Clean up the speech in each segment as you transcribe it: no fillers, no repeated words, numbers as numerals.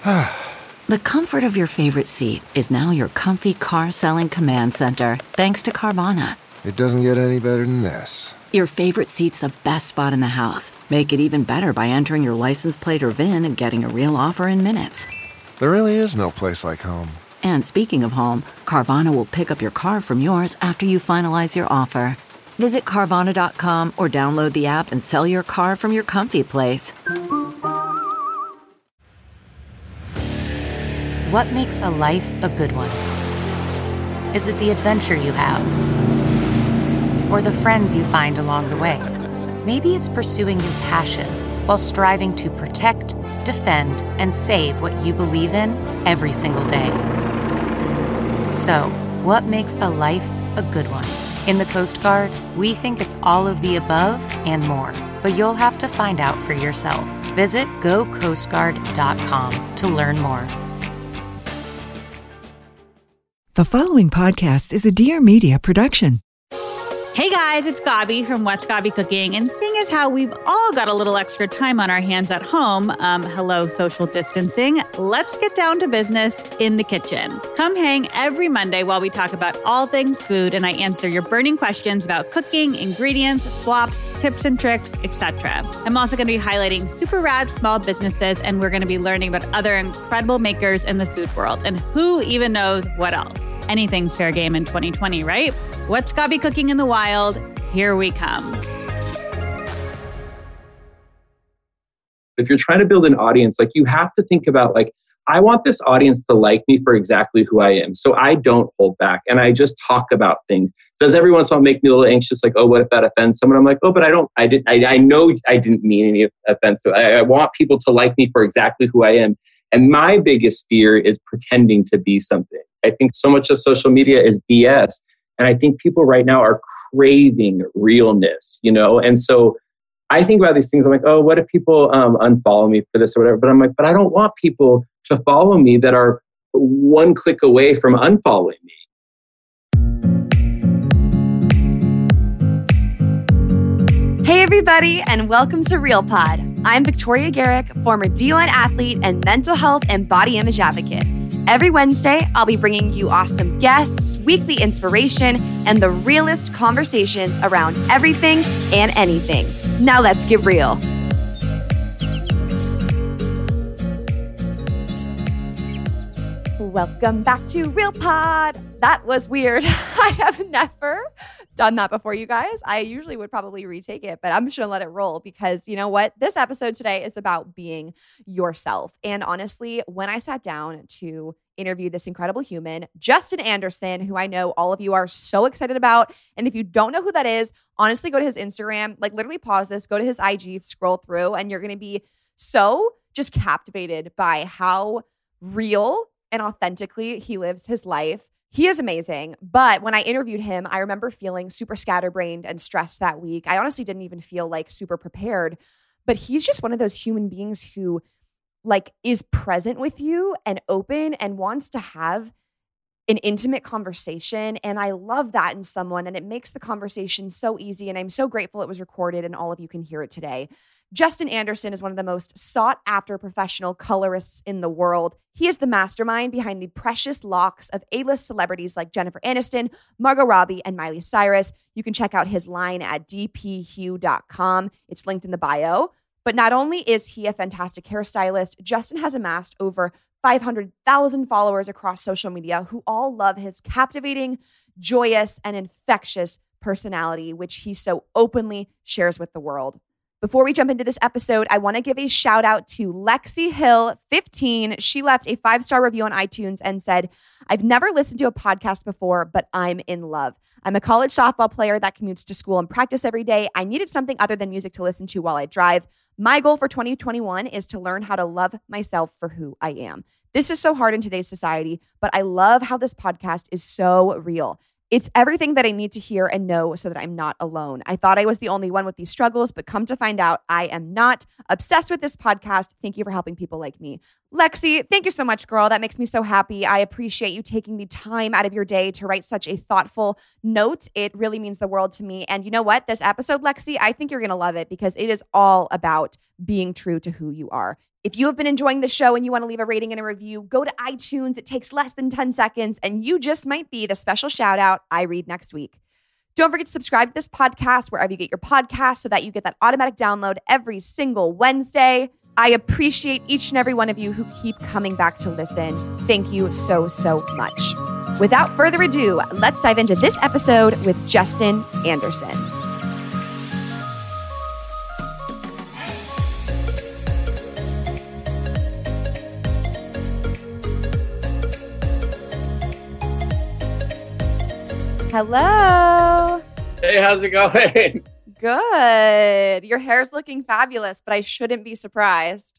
The comfort of your favorite seat is now your comfy car selling command center, thanks to Carvana. It doesn't get any better than this. Your favorite seat's the best spot in the house. Make it even better by entering your license plate or VIN and getting a real offer in minutes. There really is no place like home. And speaking of home, Carvana will pick up your car from yours after you finalize your offer. Visit Carvana.com or download the app and sell your car from your comfy place. What makes a life a good one? Is it the adventure you have? Or the friends you find along the way? Maybe it's pursuing your passion while striving to protect, defend, and save what you believe in every single day. So, what makes a life a good one? In the Coast Guard, we think it's all of the above and more, but you'll have to find out for yourself. Visit gocoastguard.com to learn more. The following podcast is a Dear Media production. Hey guys, it's Gabi from What's Gabi Cooking, and seeing as how we've all got a little extra time on our hands at home, hello social distancing, let's get down to business in the kitchen. Come hang every Monday while we talk about all things food and I answer your burning questions about cooking, ingredients, swaps, tips and tricks, etc. I'm also going to be highlighting super rad small businesses, and we're going to be learning about other incredible makers in the food world, and who even knows what else. Anything's fair game in 2020, right? What's Gabi Cooking in the Wild? Here we come. If you're trying to build an audience, you have to think about, I want this audience to like me for exactly who I am. So I don't hold back and I just talk about things. Does every once in a while make me a little anxious? Oh, what if that offends someone? I'm like, oh, but I know I didn't mean any offense to it. I want people to like me for exactly who I am. And my biggest fear is pretending to be something. I think so much of social media is BS. And I think people right now are craving realness, And so I think about these things. I'm like, oh, what if people unfollow me for this or whatever? But I'm like, but I don't want people to follow me that are one click away from unfollowing me. Hey everybody, and welcome to Real Pod. I'm Victoria Garrick, former D1 athlete and mental health and body image advocate. Every Wednesday, I'll be bringing you awesome guests, weekly inspiration, and the realest conversations around everything and anything. Now let's get real. Welcome back to Real Pod. That was weird. I have never done that before, you guys. I usually would probably retake it, but I'm just going to let it roll because you know what? This episode today is about being yourself. And honestly, when I sat down to interview this incredible human, Justin Anderson, who I know all of you are so excited about. And if you don't know who that is, honestly, go to his Instagram, literally pause this, go to his IG, scroll through, and you're going to be so just captivated by how real and authentically he lives his life. He is amazing. But when I interviewed him, I remember feeling super scatterbrained and stressed that week. I honestly didn't even feel super prepared. But he's just one of those human beings who is present with you and open and wants to have an intimate conversation. And I love that in someone. And it makes the conversation so easy. And I'm so grateful it was recorded and all of you can hear it today. Justin Anderson is one of the most sought-after professional colorists in the world. He is the mastermind behind the precious locks of A-list celebrities like Jennifer Aniston, Margot Robbie, and Miley Cyrus. You can check out his line at dphue.com. It's linked in the bio. But not only is he a fantastic hairstylist, Justin has amassed over 500,000 followers across social media who all love his captivating, joyous, and infectious personality, which he so openly shares with the world. Before we jump into this episode, I want to give a shout out to Lexi Hill 15. She left a 5-star review on iTunes and said, I've never listened to a podcast before, but I'm in love. I'm a college softball player that commutes to school and practice every day. I needed something other than music to listen to while I drive. My goal for 2021 is to learn how to love myself for who I am. This is so hard in today's society, but I love how this podcast is so real. It's everything that I need to hear and know so that I'm not alone. I thought I was the only one with these struggles, but come to find out I am not. Obsessed with this podcast. Thank you for helping people like me. Lexi, thank you so much, girl. That makes me so happy. I appreciate you taking the time out of your day to write such a thoughtful note. It really means the world to me. And you know what? This episode, Lexi, I think you're going to love it because it is all about being true to who you are. If you have been enjoying the show and you want to leave a rating and a review, go to iTunes. It takes less than 10 seconds, and you just might be the special shout out I read next week. Don't forget to subscribe to this podcast wherever you get your podcasts so that you get that automatic download every single Wednesday. I appreciate each and every one of you who keep coming back to listen. Thank you so, so much. Without further ado, let's dive into this episode with Justin Anderson. Hello. Hey, how's it going? Good. Your hair's looking fabulous, but I shouldn't be surprised.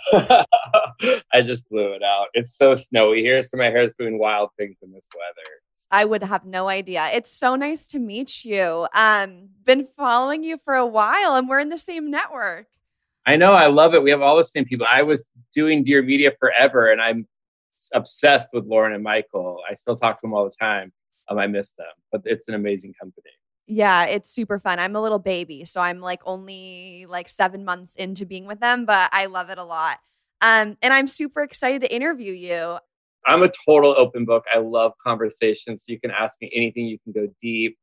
I just blew it out. It's so snowy here, so my hair's doing wild things in this weather. I would have no idea. It's so nice to meet you. Been following you for a while, and we're in the same network. I know. I love it. We have all the same people. I was doing Dear Media forever, and I'm obsessed with Lauren and Michael. I still talk to them all the time. I miss them, but it's an amazing company. Yeah, it's super fun. I'm a little baby, so I'm only 7 months into being with them, but I love it a lot. And I'm super excited to interview you. I'm a total open book. I love conversations. You can ask me anything. You can go deep.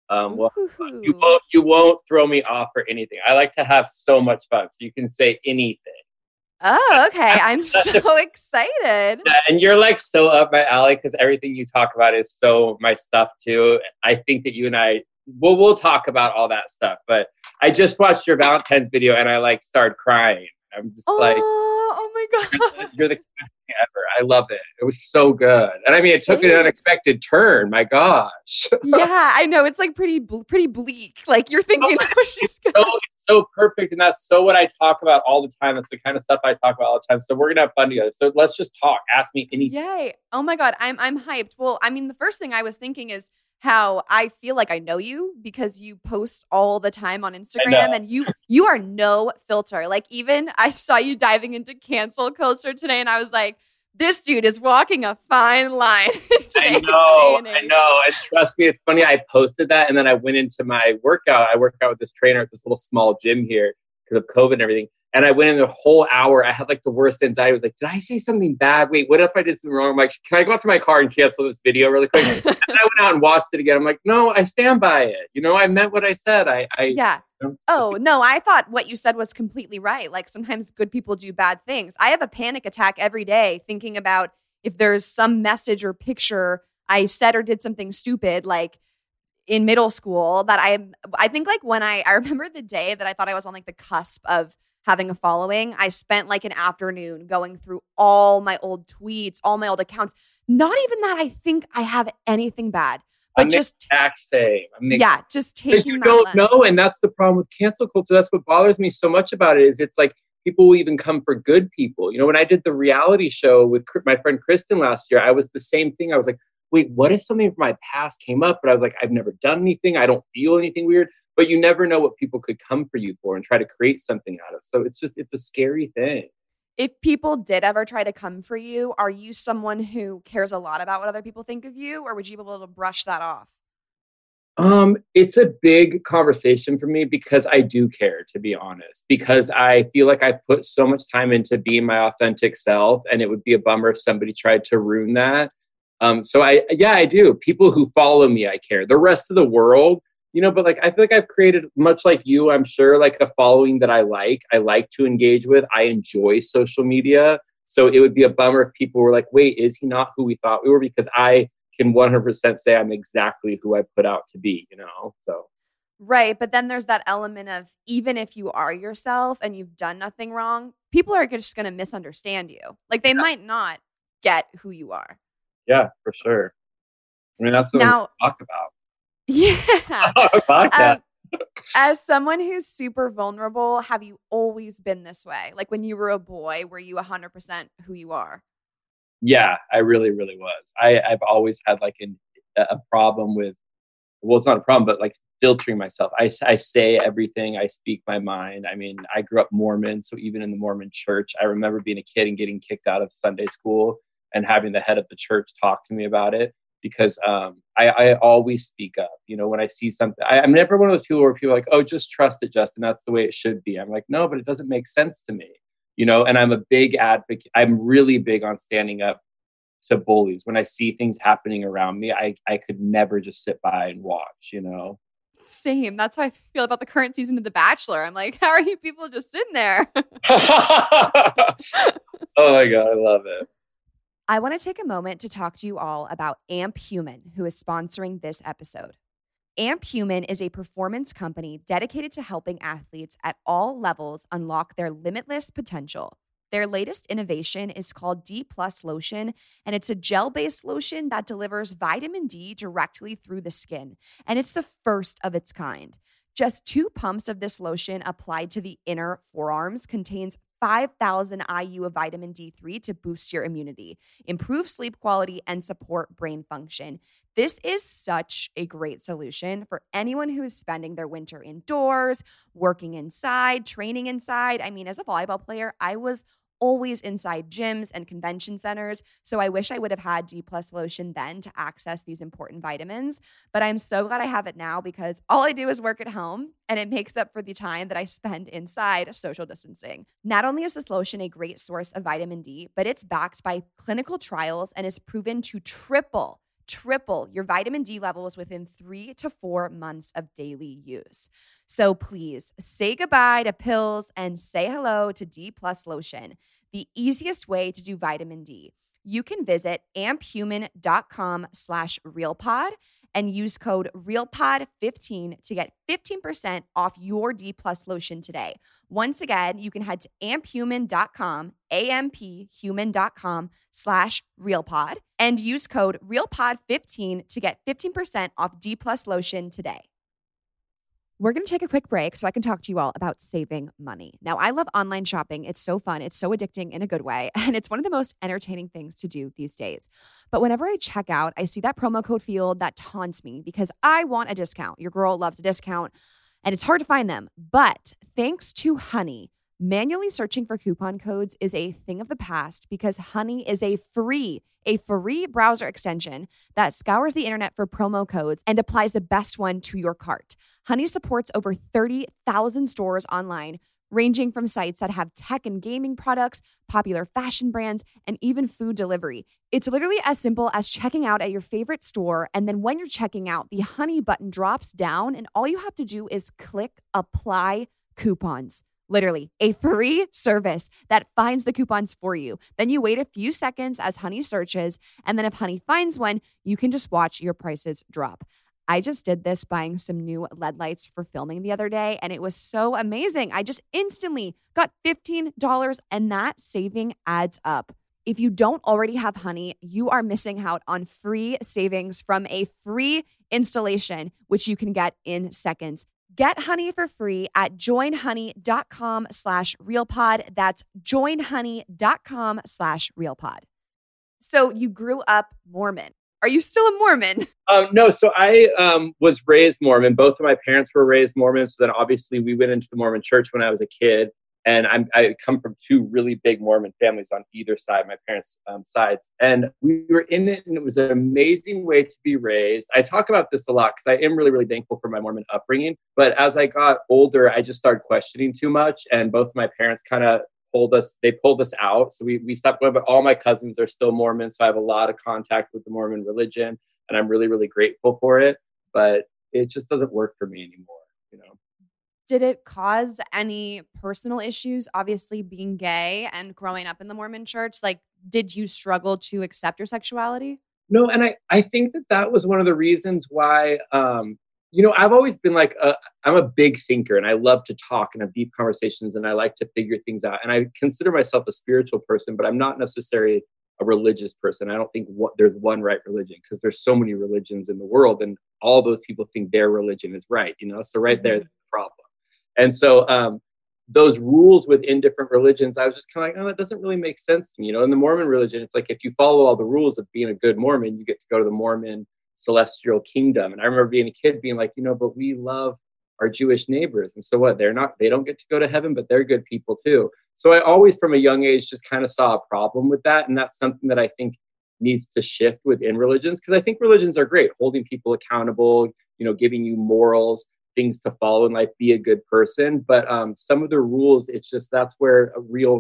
You won't throw me off or anything. I like to have so much fun, so you can say anything. Oh, okay. I'm so excited. Yeah, and you're so up my alley because everything you talk about is so my stuff too. I think that you and I, we'll talk about all that stuff. But I just watched your Valentine's video and I started crying. I'm just oh my God. You're the best thing ever. I love it. It was so good. And I mean, it took an unexpected turn. My gosh. Yeah, I know. It's pretty bleak. You're thinking, she's good. It's so perfect. And that's so what I talk about all the time. That's the kind of stuff I talk about all the time. So we're going to have fun together. So let's just talk. Ask me anything. Yay. Oh my God. I'm hyped. Well, I mean, the first thing I was thinking is how I feel like I know you because you post all the time on Instagram and you are no filter. Even I saw you diving into cancel culture today and I was like, this dude is walking a fine line. I know. And trust me, it's funny. I posted that and then I went into my workout. I work out with this trainer at this little small gym here because of COVID and everything. And I went in the whole hour. I had the worst anxiety. I was like, did I say something bad? Wait, what if I did something wrong? I'm like, can I go out to my car and cancel this video really quick? And I went out and watched it again. I'm like, no, I stand by it. I meant what I said. Yeah. Oh, no, I thought what you said was completely right. Sometimes good people do bad things. I have a panic attack every day thinking about if there's some message or picture I said or did something stupid, in middle school that I think when I remember the day that I thought I was on the cusp of having a following, I spent an afternoon going through all my old tweets, all my old accounts. Not even that I think I have anything bad, but just just taking you don't know, and that's the problem with cancel culture. That's what bothers me so much about it. Is it's people will even come for good people. When I did the reality show with my friend Kristen last year, I was the same thing. I was like, wait, what if something from my past came up? But I was like, I've never done anything. I don't feel anything weird. But you never know what people could come for you for and try to create something out of. So it's a scary thing. If people did ever try to come for you, are you someone who cares a lot about what other people think of you, or would you be able to brush that off? It's a big conversation for me because I do care, to be honest, because I feel like I've put so much time into being my authentic self, and it would be a bummer if somebody tried to ruin that. So I do. People who follow me, I care. The rest of the world, but I feel like I've created, much like you, I'm sure, a following that I like to engage with. I enjoy social media. So it would be a bummer if people were like, wait, is he not who we thought we were? Because I can 100% say I'm exactly who I put out to be, so. Right. But then there's that element of, even if you are yourself and you've done nothing wrong, people are just going to misunderstand you. They might not get who you are. Yeah, for sure. I mean, that's what we talk about. Yeah. As someone who's super vulnerable, have you always been this way? When you were a boy, were you 100% who you are? Yeah, I really, really was. I've always had a problem with, well, it's not a problem, but filtering myself. I say everything. I speak my mind. I mean, I grew up Mormon. So even in the Mormon church, I remember being a kid and getting kicked out of Sunday school and having the head of the church talk to me about it. Because I always speak up, when I see something. I'm never one of those people where people are like, oh, just trust it, Justin. That's the way it should be. I'm like, no, but it doesn't make sense to me. you know, and I'm a big advocate. I'm really big on standing up to bullies. When I see things happening around me, I could never just sit by and watch, you know? Same. That's how I feel about the current season of The Bachelor. I'm like, how are you people just sitting there? Oh my God, I love it. I want to take a moment to talk to you all about Amp Human, who is sponsoring this episode. Amp Human is a performance company dedicated to helping athletes at all levels unlock their limitless potential. Their latest innovation is called D+ Lotion, and it's a gel-based lotion that delivers vitamin D directly through the skin, and it's the first of its kind. Just 2 pumps of this lotion applied to the inner forearms contains 5,000 IU of vitamin D3 to boost your immunity, improve sleep quality, and support brain function. This is such a great solution for anyone who is spending their winter indoors, working inside, training inside. I mean, as a volleyball player, I was always inside gyms and convention centers, so I wish I would have had D+ Lotion then to access these important vitamins. But I'm so glad I have it now because all I do is work at home, and it makes up for the time that I spend inside social distancing. Not only is this lotion a great source of vitamin D, but it's backed by clinical trials and is proven to triple your vitamin D levels within 3 to 4 months of daily use. So please say goodbye to pills and say hello to D+ Lotion, the easiest way to do vitamin D. You can visit amphuman.com/realpod and use code REALPOD15 to get 15% off your D+ Lotion today. Once again, you can head to amphuman.com, amphuman.com/RealPod, and use code RealPod15 to get 15% off D+ Lotion today. We're going to take a quick break so I can talk to you all about saving money. Now, I love online shopping. It's so fun. It's so addicting in a good way. And it's one of the most entertaining things to do these days. But whenever I check out, I see that promo code field that taunts me because I want a discount. Your girl loves a discount and it's hard to find them. But thanks to Honey, manually searching for coupon codes is a thing of the past because Honey is a free browser extension that scours the internet for promo codes and applies the best one to your cart. Honey supports over 30,000 stores online, ranging from sites that have tech and gaming products, popular fashion brands, and even food delivery. It's literally as simple as checking out at your favorite store, and then when you're checking out, the Honey button drops down, and all you have to do is click Apply Coupons. Literally, a free service that finds the coupons for you. Then you wait a few seconds as Honey searches, and then if Honey finds one, you can just watch your prices drop. I just did this buying some new LED lights for filming the other day, and it was so amazing. I just instantly got $15, and that saving adds up. If you don't already have Honey, you are missing out on free savings from a free installation, which you can get in seconds. Get Honey for free at joinhoney.com/realpod. That's joinhoney.com/realpod. So you grew up Mormon. Are you still a Mormon? No, so I was raised Mormon. Both of my parents were raised Mormon. So then obviously we went into the Mormon church when I was a kid. And I come from 2 really big Mormon families on either side, my parents' sides. And we were in it, and it was an amazing way to be raised. I talk about this a lot because I am really, really thankful for my Mormon upbringing. But as I got older, I just started questioning too much. And both of my parents kind of pulled us out. So we stopped going, but all my cousins are still Mormon. So I have a lot of contact with the Mormon religion, and I'm really, really grateful for it. But it just doesn't work for me anymore, you know? Did it cause any personal issues, obviously being gay and growing up in the Mormon church? Like, did you struggle to accept your sexuality? No, and I think that was one of the reasons why, I've always been like, I'm a big thinker, and I love to talk and have deep conversations, and I like to figure things out. And I consider myself a spiritual person, but I'm not necessarily a religious person. I don't think there's one right religion because there's so many religions in the world, and all those people think their religion is right, you know? So right there's the problem. And so those rules within different religions, I was just kind of like, oh, that doesn't really make sense to me. You know, in the Mormon religion, it's like if you follow all the rules of being a good Mormon, you get to go to the Mormon celestial kingdom. And I remember being a kid being like, but we love our Jewish neighbors. And so what? They don't get to go to heaven, but they're good people too. So I always, from a young age, just kind of saw a problem with that. And that's something that I think needs to shift within religions, because I think religions are great, holding people accountable, giving you morals, things to follow in life, be a good person. But some of the rules, it's just, that's where a real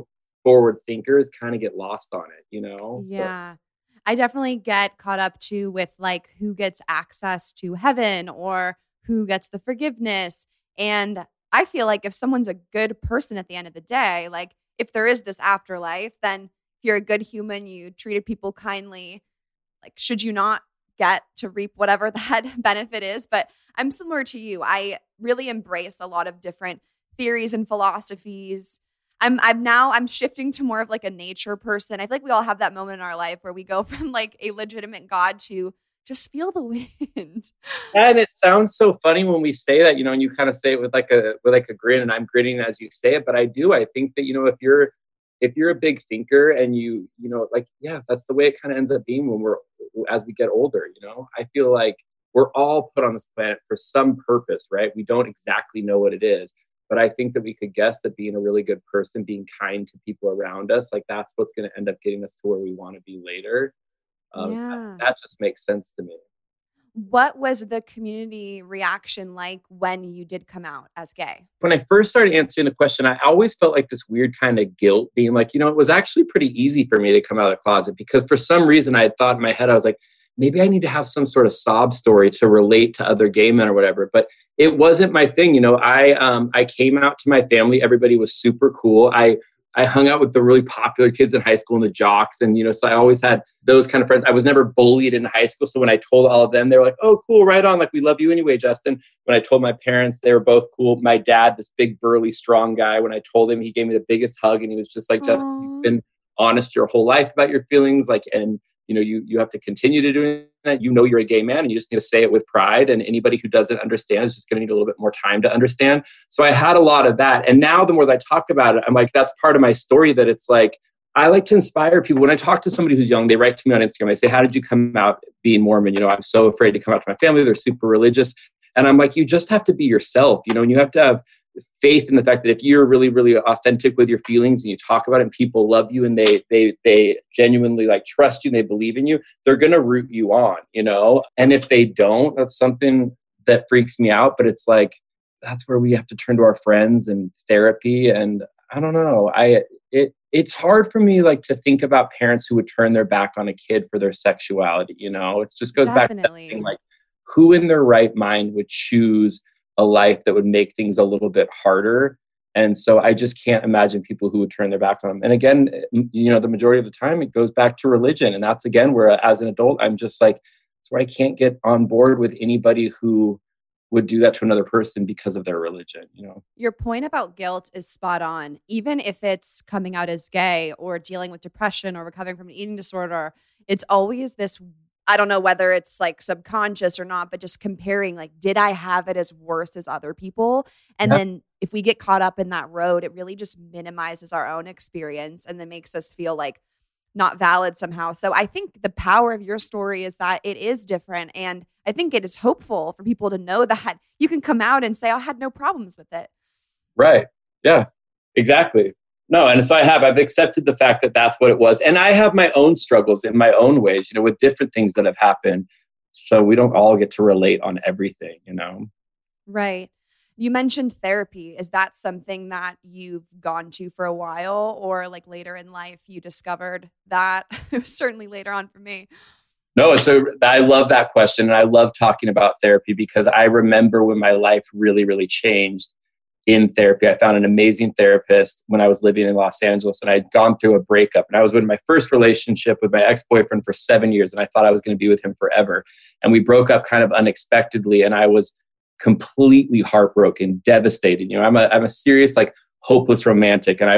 forward thinkers kind of get lost on it, you know? Yeah. I definitely get caught up too with like who gets access to heaven or who gets the forgiveness. And I feel like if someone's a good person at the end of the day, like if there is this afterlife, then if you're a good human, you treated people kindly, like should you not get to reap whatever that benefit is? But I'm similar to you. I really embrace a lot of different theories and philosophies. I'm shifting to more of like a nature person. I feel like we all have that moment in our life where we go from like a legitimate God to just feel the wind. And it sounds so funny when we say that, you know, and you kind of say it with like a grin, and I'm grinning as you say it. But I think that, you know, if you're a big thinker and you know, like, yeah, that's the way it kind of ends up being as we get older, you know. I feel like we're all put on this planet for some purpose, right? We don't exactly know what it is. But I think that we could guess that being a really good person, being kind to people around us, like that's what's going to end up getting us to where we want to be later. That just makes sense to me. What was the community reaction like when you did come out as gay? When I first started answering the question, I always felt like this weird kind of guilt, being like, you know, it was actually pretty easy for me to come out of the closet, because for some reason I had thought in my head, I was like, maybe I need to have some sort of sob story to relate to other gay men or whatever. But it wasn't my thing. You know, I came out to my family. Everybody was super cool. I hung out with the really popular kids in high school and the jocks. And, you know, so I always had those kind of friends. I was never bullied in high school. So when I told all of them, they were like, oh, cool, right on. Like, we love you anyway, Justin. When I told my parents, they were both cool. My dad, this big, burly, strong guy, when I told him, he gave me the biggest hug. And he was just like, Aww. Justin, you've been honest your whole life about your feelings. Like, and you know, you have to continue to do that. You know, you're a gay man and you just need to say it with pride. And anybody who doesn't understand is just going to need a little bit more time to understand. So I had a lot of that. And now the more that I talk about it, I'm like, that's part of my story, that it's like, I like to inspire people. When I talk to somebody who's young, they write to me on Instagram. I say, how did you come out being Mormon? You know, I'm so afraid to come out to my family. They're super religious. And I'm like, you just have to be yourself, you know, and you have to have faith in the fact that if you're really, really authentic with your feelings and you talk about it and people love you and they genuinely like trust you and they believe in you, they're going to root you on, you know? And if they don't, that's something that freaks me out. But it's like, that's where we have to turn to our friends and therapy. And I don't know. It's hard for me like to think about parents who would turn their back on a kid for their sexuality. You know, it just goes back to that thing, like, who in their right mind would choose a life that would make things a little bit harder? And so I just can't imagine people who would turn their back on them. And again, you know, the majority of the time it goes back to religion. And that's again where as an adult, I'm just like, it's where I can't get on board with anybody who would do that to another person because of their religion, you know? Your point about guilt is spot on. Even if it's coming out as gay or dealing with depression or recovering from an eating disorder, it's always this, I don't know whether it's like subconscious or not, but just comparing, like, did I have it as worse as other people? And then if we get caught up in that road, it really just minimizes our own experience and then makes us feel like not valid somehow. So I think the power of your story is that it is different. And I think it is hopeful for people to know that you can come out and say, I had no problems with it. Right. Yeah, exactly. No. And so I've accepted the fact that that's what it was. And I have my own struggles in my own ways, you know, with different things that have happened. So we don't all get to relate on everything, you know? Right. You mentioned therapy. Is that something that you've gone to for a while, or like later in life you discovered that? It was certainly later on for me. No, I love that question. And I love talking about therapy because I remember when my life really, really changed in therapy. I found an amazing therapist when I was living in Los Angeles, and I had gone through a breakup, and I was in my first relationship with my ex-boyfriend for 7 years, and I thought I was going to be with him forever. And we broke up kind of unexpectedly, and I was completely heartbroken, devastated. You know, I'm a serious, like, hopeless romantic, and I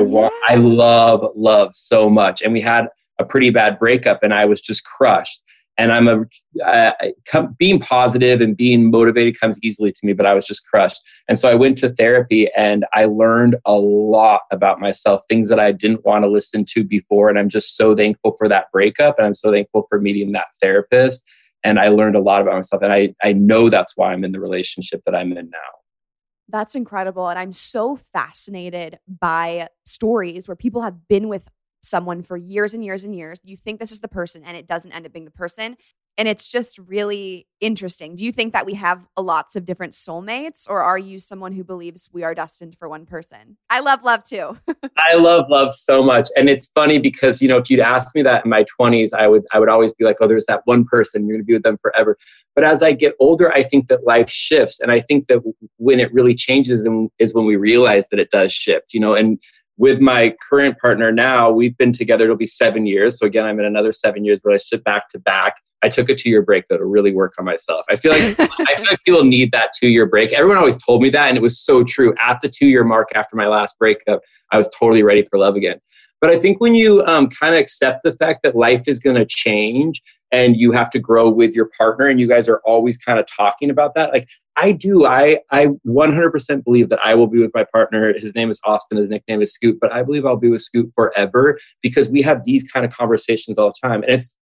love so much. And we had a pretty bad breakup, and I was just crushed. And being positive and being motivated comes easily to me, but I was just crushed. And so I went to therapy, and I learned a lot about myself, things that I didn't want to listen to before. And I'm just so thankful for that breakup, and I'm so thankful for meeting that therapist. And I learned a lot about myself. And I know that's why I'm in the relationship that I'm in now. That's incredible. And I'm so fascinated by stories where people have been with someone for years and years and years. You think this is the person and it doesn't end up being the person. And it's just really interesting. Do you think that we have lots of different soulmates, or are you someone who believes we are destined for one person? I love love too. I love love so much. And it's funny because, if you'd asked me that in my 20s, I would always be like, oh, there's that one person, you're going to be with them forever. But as I get older, I think that life shifts. And I think that when it really changes is when we realize that it does shift, and with my current partner now, we've been together, it'll be 7 years. So again, I'm in another 7 years relationship back to back. I took a 2-year break though to really work on myself. I feel like people need that 2-year break. Everyone always told me that, and it was so true. At the 2-year mark after my last breakup, I was totally ready for love again. But I think when you kind of accept the fact that life is going to change and you have to grow with your partner, and you guys are always kind of talking about that, like I do. I 100% believe that I will be with my partner. His name is Austin. His nickname is Scoot. But I believe I'll be with Scoot forever because we have these kind of conversations all the time. And it's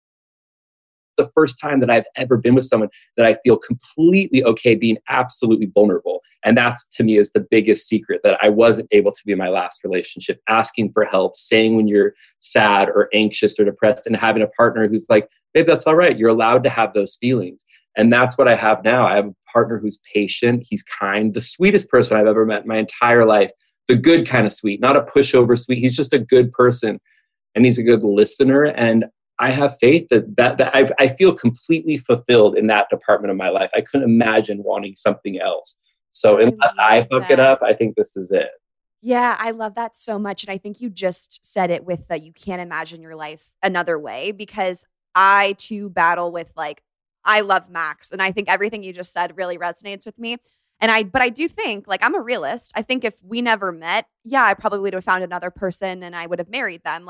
the first time that I've ever been with someone that I feel completely okay being absolutely vulnerable. And that's, to me, is the biggest secret that I wasn't able to be in my last relationship, asking for help, saying when you're sad or anxious or depressed, and having a partner who's like, babe, that's all right. You're allowed to have those feelings. And that's what I have now. I have a partner who's patient. He's kind, the sweetest person I've ever met in my entire life, the good kind of sweet, not a pushover sweet. He's just a good person, and he's a good listener. And I have faith that I feel completely fulfilled in that department of my life. I couldn't imagine wanting something else. So unless I fuck it up, I think this is it. Yeah, I love that so much. And I think you just said it with that you can't imagine your life another way, because I too battle with I love Max. And I think everything you just said really resonates with me. But I do think, I'm a realist. I think if we never met, yeah, I probably would have found another person and I would have married them.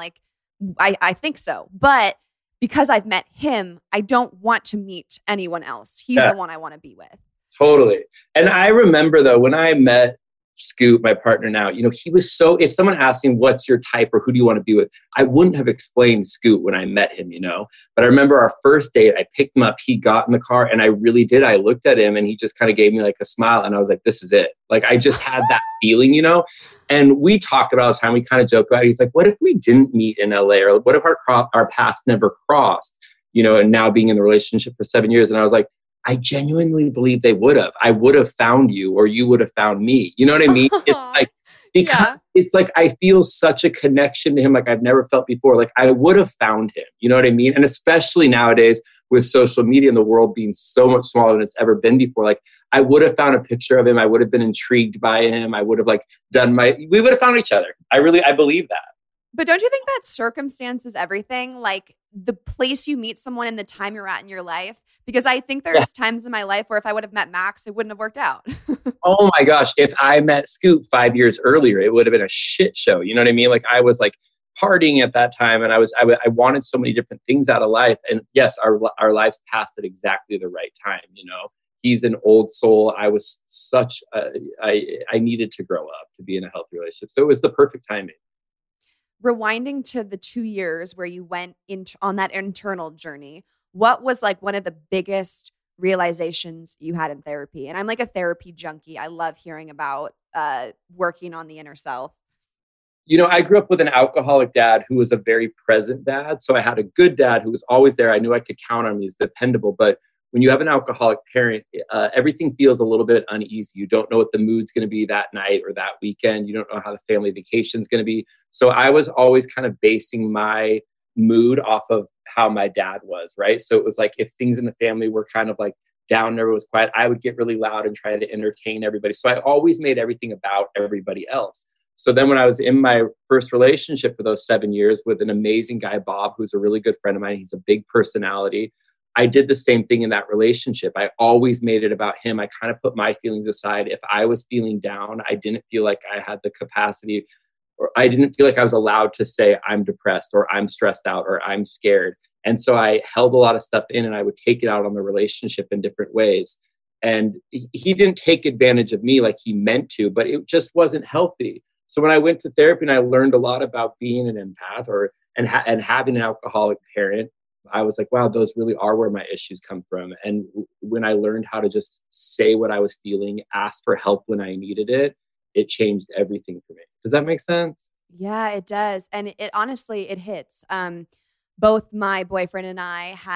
I think so. But because I've met him, I don't want to meet anyone else. He's the one I want to be with. Totally. And I remember though, when I met Scoot, my partner now, he was so, if someone asked me, what's your type or who do you want to be with? I wouldn't have explained Scoot when I met him, but I remember our first date, I picked him up, he got in the car, and I really did. I looked at him and he just kind of gave me a smile, and I was like, this is it. I just had that feeling, and we talk about it all the time. We kind of joke about it. He's like, what if we didn't meet in LA? Or what if our paths never crossed, and now being in the relationship for 7 years. And I was like, I genuinely believe they would have. I would have found you, or you would have found me. You know what I mean? It's like I feel such a connection to him like I've never felt before. I would have found him. You know what I mean? And especially nowadays with social media and the world being so much smaller than it's ever been before. I would have found a picture of him. I would have been intrigued by him. I would have we would have found each other. I believe that. But don't you think that circumstance is everything? The place you meet someone and the time you're at in your life? Because I think there's times in my life where if I would have met Max, it wouldn't have worked out. Oh my gosh. If I met Scoot 5 years earlier, it would have been a shit show. You know what I mean? I was partying at that time, and I wanted so many different things out of life. And yes, our lives passed at exactly the right time. He's an old soul. I was I needed to grow up to be in a healthy relationship. So it was the perfect timing. Rewinding to the 2 years where you went on that internal journey, what was one of the biggest realizations you had in therapy? And I'm a therapy junkie. I love hearing about working on the inner self. I grew up with an alcoholic dad who was a very present dad. So I had a good dad who was always there. I knew I could count on him. He was dependable. But when you have an alcoholic parent, everything feels a little bit uneasy. You don't know what the mood's going to be that night or that weekend. You don't know how the family vacation's going to be. So I was always kind of basing my mood off of how my dad was, right? So it was if things in the family were kind of down and everyone was quiet, I would get really loud and try to entertain everybody. So I always made everything about everybody else. So then when I was in my first relationship for those 7 years with an amazing guy, Bob, who's a really good friend of mine, he's a big personality. I did the same thing in that relationship. I always made it about him. I kind of put my feelings aside. If I was feeling down, I didn't feel like I had the capacity, or I didn't feel like I was allowed to say I'm depressed or I'm stressed out or I'm scared. And so I held a lot of stuff in, and I would take it out on the relationship in different ways. And he didn't take advantage of me like he meant to, but it just wasn't healthy. So when I went to therapy and I learned a lot about being an empath and having an alcoholic parent, I was like, wow, those really are where my issues come from. And when I learned how to just say what I was feeling, ask for help when I needed it, it changed everything for me. Does that make sense? Yeah, it does. And it honestly, it hits. Both my boyfriend and I have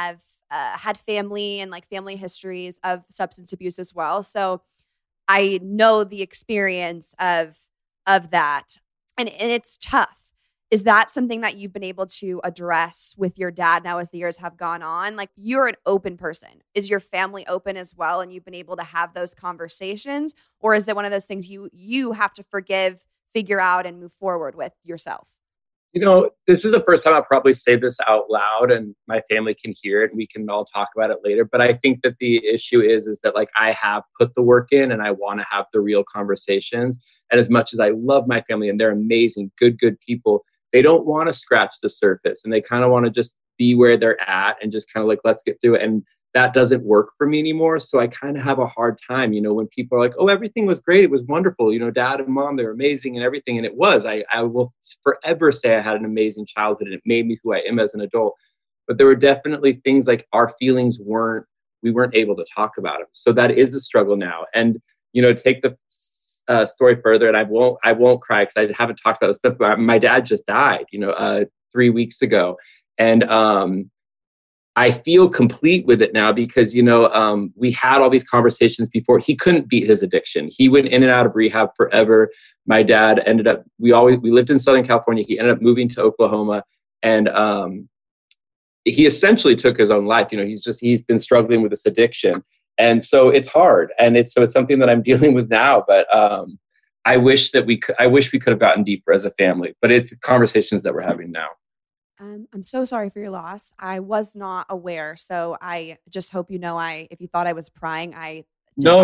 had family and like family histories of substance abuse as well. So I know the experience of that. And it's tough. Is that something that you've been able to address with your dad now as the years have gone on? Like, you're an open person. Is your family open as well, and you've been able to have those conversations? Or is it one of those things you have to forgive, figure out, and move forward with yourself? You know, this is the first time I'll probably say this out loud and my family can hear it and we can all talk about it later. But I think that the issue is that like I have put the work in and I want to have the real conversations. And as much as I love my family and they're amazing, good people, they don't want to scratch the surface and they kind of want to just be where they're at and just kind of like, let's get through it. And that doesn't work for me anymore. So I kind of have a hard time, you know, when people are like, oh, everything was great. It was wonderful. You know, dad and mom, they were amazing and everything. And it was, I will forever say I had an amazing childhood and it made me who I am as an adult. But there were definitely things like our feelings we weren't able to talk about them. So that is a struggle now. And, you know, take the story further, and I won't cry because I haven't talked about this stuff. But my dad just died, 3 weeks ago, and I feel complete with it now because we had all these conversations before. He couldn't beat his addiction. He went in and out of rehab forever. My dad ended up. We lived in Southern California. He ended up moving to Oklahoma, and he essentially took his own life. He's been struggling with this addiction. And so it's hard. And it's something that I'm dealing with now, but I wish we could have gotten deeper as a family, but it's conversations that we're having now. I'm so sorry for your loss. I was not aware. So I just hope if you thought I was prying, No.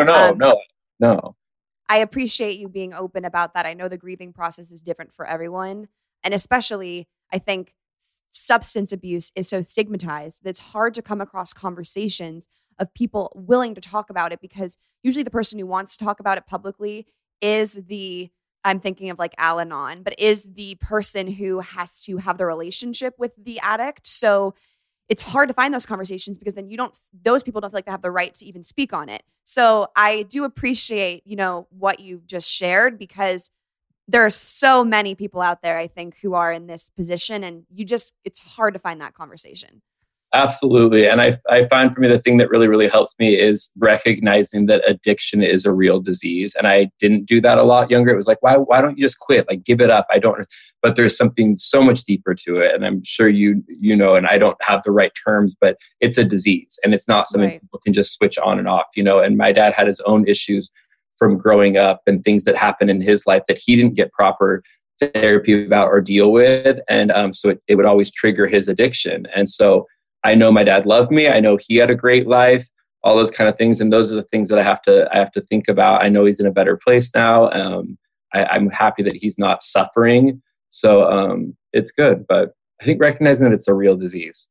I appreciate you being open about that. I know the grieving process is different for everyone. And especially, I think substance abuse is so stigmatized that it's hard to come across conversations of people willing to talk about it, because usually the person who wants to talk about it publicly is I'm thinking of like Al-Anon, but is the person who has to have the relationship with the addict. So it's hard to find those conversations because then those people don't feel like they have the right to even speak on it. So I do appreciate, what you've just shared, because there are so many people out there, I think, who are in this position, and it's hard to find that conversation. Absolutely. And I find for me, the thing that really, really helps me is recognizing that addiction is a real disease. And I didn't do that a lot younger. It was like, why don't you just quit? Like, give it up. But there's something so much deeper to it. And I'm sure you know, and I don't have the right terms, but it's a disease and it's not something people can just switch on and off, and my dad had his own issues from growing up and things that happened in his life that he didn't get proper therapy about or deal with. And so it would always trigger his addiction. And so I know my dad loved me. I know he had a great life, all those kind of things. And those are the things that I have to think about. I know he's in a better place now. I'm happy that he's not suffering. So it's good. But I think recognizing that it's a real disease,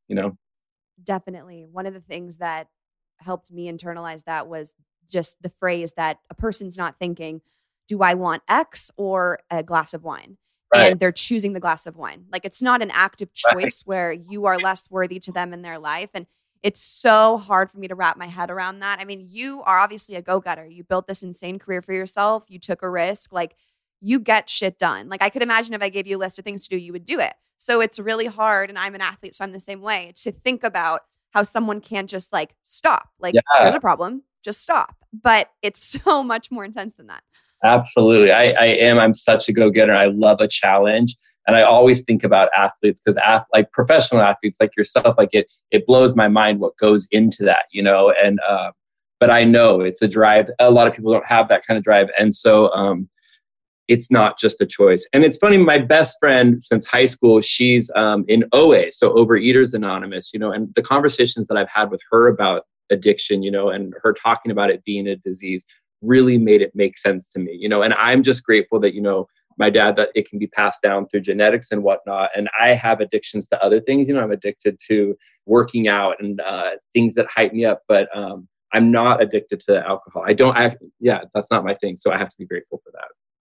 Definitely. One of the things that helped me internalize that was just the phrase that a person's not thinking, do I want X or a glass of wine? Right. And they're choosing the glass of wine. Like, it's not an active choice where you are less worthy to them in their life. And it's so hard for me to wrap my head around that. I mean, you are obviously a go-getter. You built this insane career for yourself. You took a risk. Like, you get shit done. Like, I could imagine if I gave you a list of things to do, you would do it. So it's really hard. And I'm an athlete, so I'm the same way, to think about how someone can't just like stop. Like, there's a problem, just stop. But it's so much more intense than that. Absolutely. I'm such a go-getter. I love a challenge. And I always think about athletes because like professional athletes like yourself, like it blows my mind what goes into that, and, but I know it's a drive. A lot of people don't have that kind of drive. And so it's not just a choice. And it's funny, my best friend since high school, she's in OA, so Overeaters Anonymous, and the conversations that I've had with her about addiction, and her talking about it being a disease really made it make sense to me, and I'm just grateful that, my dad, that it can be passed down through genetics and whatnot. And I have addictions to other things, I'm addicted to working out and things that hype me up, but I'm not addicted to alcohol. That's not my thing. So I have to be grateful for that.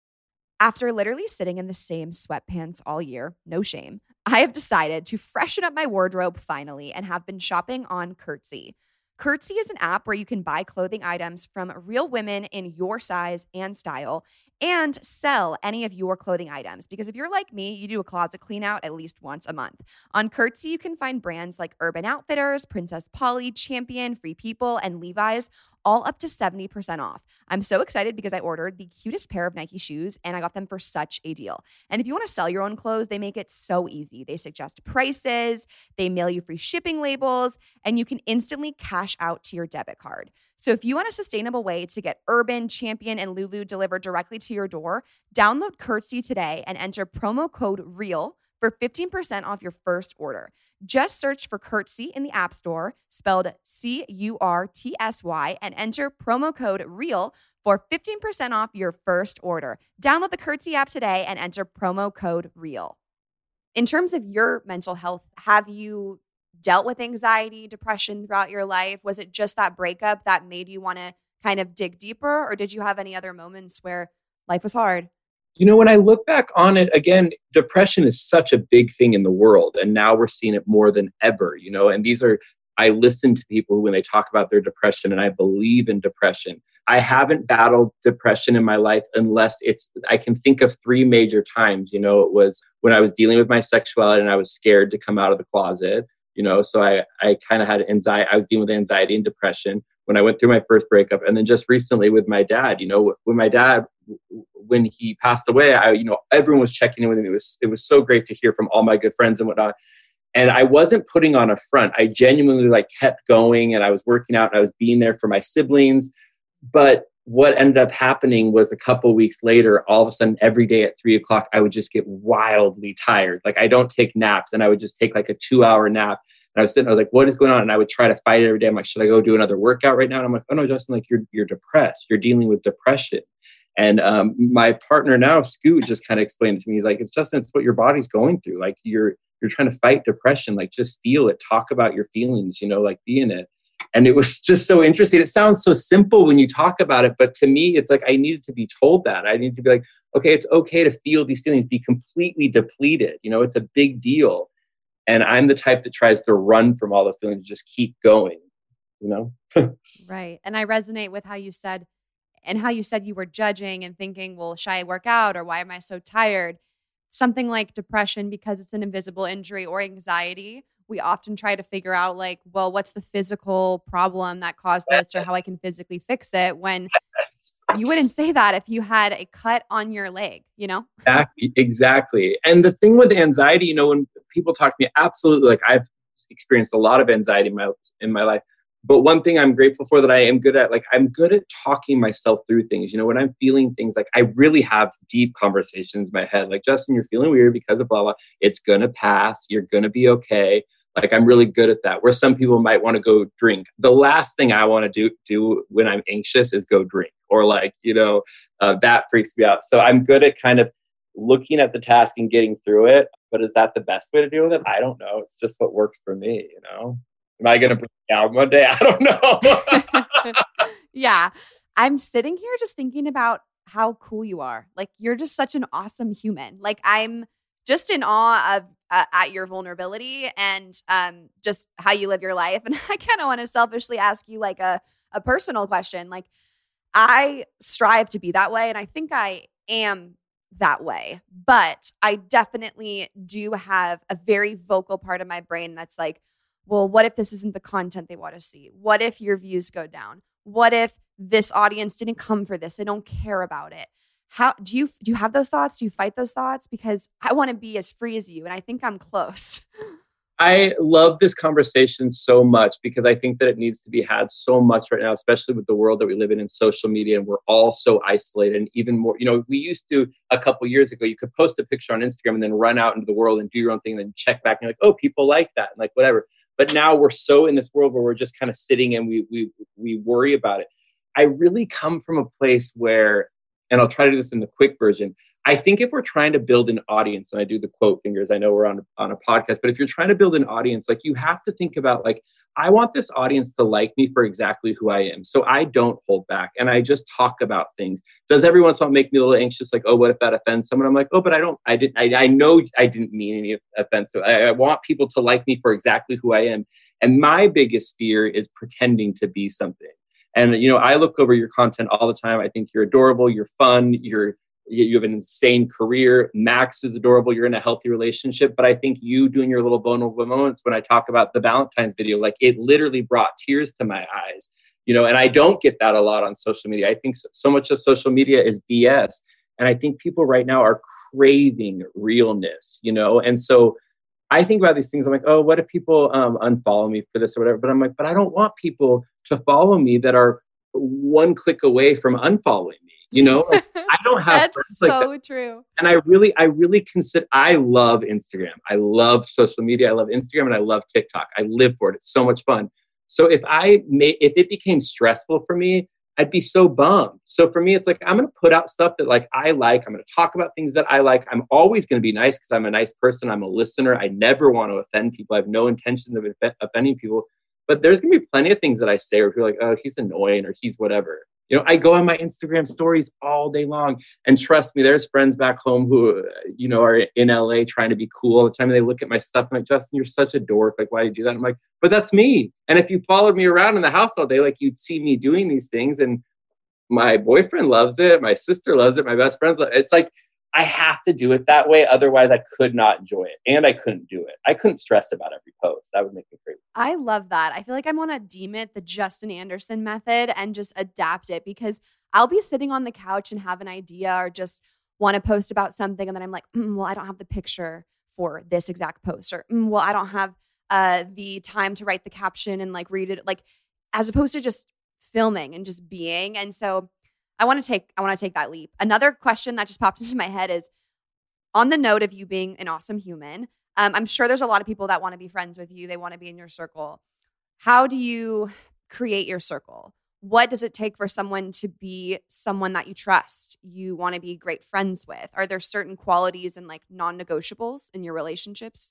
After literally sitting in the same sweatpants all year, no shame, I have decided to freshen up my wardrobe finally and have been shopping on Curtsy. Curtsy is an app where you can buy clothing items from real women in your size and style. and sell any of your clothing items. Because if you're like me, you do a closet clean out at least once a month. On Curtsy, you can find brands like Urban Outfitters, Princess Polly, Champion, Free People, and Levi's, all up to 70% off. I'm so excited because I ordered the cutest pair of Nike shoes and I got them for such a deal. And if you want to sell your own clothes, they make it so easy. They suggest prices, they mail you free shipping labels, and you can instantly cash out to your debit card. So if you want a sustainable way to get Urban, Champion, and Lulu delivered directly to your door, download Curtsy today and enter promo code REAL for 15% off your first order. Just search for Curtsy in the App Store, spelled CURTSY, and enter promo code REAL for 15% off your first order. Download the Curtsy app today and enter promo code REAL. In terms of your mental health, have you dealt with anxiety, depression throughout your life? Was it just that breakup that made you want to kind of dig deeper, or did you have any other moments where life was hard? You know, when I look back on it, again, depression is such a big thing in the world. And now we're seeing it more than ever, you know, and I listen to people when they talk about their depression, and I believe in depression. I haven't battled depression in my life unless I can think of 3 major times. You know, it was when I was dealing with my sexuality and I was scared to come out of the closet, you know, so I kind of had anxiety. I was dealing with anxiety and depression when I went through my first breakup. And then just recently with my dad, you know, when he passed away, everyone was checking in with him. It was so great to hear from all my good friends and whatnot. And I wasn't putting on a front. I genuinely kept going, and I was working out and I was being there for my siblings. But what ended up happening was a couple of weeks later, all of a sudden, every day at 3:00, I would just get wildly tired. Like, I don't take naps, and I would just take like a 2-hour nap. And I was like, what is going on? And I would try to fight it every day. I'm like, should I go do another workout right now? And I'm like, oh no, Justin, like you're depressed. You're dealing with depression. And my partner now, Scoot, just kind of explained it to me. He's like, it's what your body's going through. Like you're trying to fight depression. Like, just feel it. Talk about your feelings, you know, like be in it. And it was just so interesting. It sounds so simple when you talk about it, but to me, it's like I needed to be told that. I need to be like, okay, it's okay to feel these feelings, be completely depleted. You know, it's a big deal. And I'm the type that tries to run from all those feelings, just keep going, you know? Right. And I resonate with how you said you were judging and thinking, well, should I work out, or why am I so tired? Something like depression, because it's an invisible injury, or anxiety, we often try to figure out like, well, what's the physical problem that caused this, or how I can physically fix it, when you wouldn't say that if you had a cut on your leg, you know? Exactly. And the thing with anxiety, you know, when people talk to me, absolutely, like I've experienced a lot of anxiety in my life. But one thing I'm grateful for that I am good at, like I'm good at talking myself through things. You know, when I'm feeling things, like I really have deep conversations in my head. Like, Justin, you're feeling weird because of blah, blah. It's going to pass. You're going to be okay. Like, I'm really good at that. Where some people might want to go drink. The last thing I want to do when I'm anxious is go drink, or like, you know, that freaks me out. So I'm good at kind of looking at the task and getting through it. But is that the best way to deal with it? I don't know. It's just what works for me, you know? Am I going to break down one day? I don't know. Yeah. I'm sitting here just thinking about how cool you are. Like, you're just such an awesome human. Like, I'm just in awe of at your vulnerability and just how you live your life. And I kind of want to selfishly ask you like a personal question. Like, I strive to be that way, and I think I am that way, but I definitely do have a very vocal part of my brain that's like, well, what if this isn't the content they want to see? What if your views go down? What if this audience didn't come for this? They don't care about it. How do you have those thoughts? Do you fight those thoughts? Because I want to be as free as you, and I think I'm close. I love this conversation so much because I think that it needs to be had so much right now, especially with the world that we live in social media, and we're all so isolated. And even more, you know, we used to, a couple years ago, you could post a picture on Instagram and then run out into the world and do your own thing and then check back and you're like, oh, people like that, and like whatever. But now we're so in this world where we're just kind of sitting and we worry about it. I really come from a place where, and I'll try to do this in the quick version, I think if we're trying to build an audience, and I do the quote fingers, I know we're on a podcast, but if you're trying to build an audience, like you have to think about like, I want this audience to like me for exactly who I am. So I don't hold back and I just talk about things. Does every once in a while make me a little anxious? Like, oh, what if that offends someone? I'm like, oh, but I know I didn't mean any offense to it. I want people to like me for exactly who I am. And my biggest fear is pretending to be something. And, you know, I look over your content all the time. I think you're adorable. You're fun. You're you have an insane career. Max is adorable. You're in a healthy relationship. But I think you doing your little vulnerable moments, when I talk about the Valentine's video, like it literally brought tears to my eyes, and I don't get that a lot on social media. I think so much of social media is BS. And I think people right now are craving realness, and so I think about these things. I'm like, oh, what if people unfollow me for this or whatever? But I'm like, but I don't want people to follow me that are one click away from unfollowing me. Like, I don't have That's so like that. True. And I really consider, I love Instagram. I love social media. I love Instagram and I love TikTok. I live for it. It's so much fun. So if it became stressful for me, I'd be so bummed. So for me, it's like, I'm going to put out stuff that like I like. I'm going to talk about things that I like. I'm always going to be nice because I'm a nice person. I'm a listener. I never want to offend people. I have no intentions of offending people. But there's going to be plenty of things that I say where people are like, oh, he's annoying or he's whatever. I go on my Instagram stories all day long. And trust me, there's friends back home who, are in LA trying to be cool all the time. And they look at my stuff and like, Justin, you're such a dork. Like, why do you do that? I'm like, but that's me. And if you followed me around in the house all day, like you'd see me doing these things. And my boyfriend loves it. My sister loves it. My best friends love it. It's like, I have to do it that way. Otherwise, I could not enjoy it. And I couldn't do it. I couldn't stress about every post. That would make me crazy. I love that. I feel like I want to deem it the Justin Anderson method and just adapt it, because I'll be sitting on the couch and have an idea or just want to post about something. And then I'm like, well, I don't have the picture for this exact post, or well, I don't have the time to write the caption and like read it, like as opposed to just filming and just being. And so I want to take that leap. Another question that just popped into my head is, on the note of you being an awesome human, I'm sure there's a lot of people that want to be friends with you. They want to be in your circle. How do you create your circle? What does it take for someone to be someone that you trust, you want to be great friends with? Are there certain qualities and like non-negotiables in your relationships?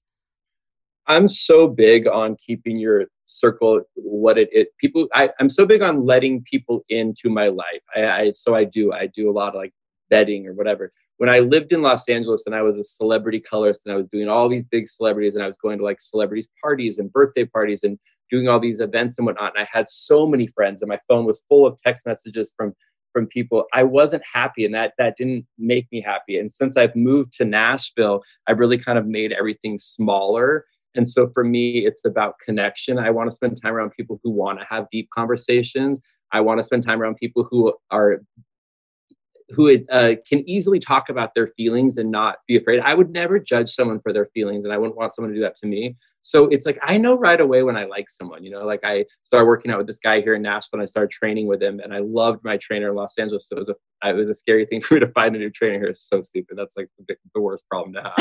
I'm so big on keeping your circle what I'm so big on letting people into my life. I do a lot of like vetting or whatever. When I lived in Los Angeles and I was a celebrity colorist and I was doing all these big celebrities and I was going to like celebrities parties and birthday parties and doing all these events and whatnot. And I had so many friends and my phone was full of text messages from people. I wasn't happy, and that didn't make me happy. And since I've moved to Nashville, I've really kind of made everything smaller. And so for me, it's about connection. I want to spend time around people who want to have deep conversations. I want to spend time around people who can easily talk about their feelings and not be afraid. I would never judge someone for their feelings, and I wouldn't want someone to do that to me. So it's like, I know right away when I like someone, like I started working out with this guy here in Nashville and I started training with him, and I loved my trainer in Los Angeles. So it was a scary thing for me to find a new trainer here. It's so stupid. That's like the worst problem to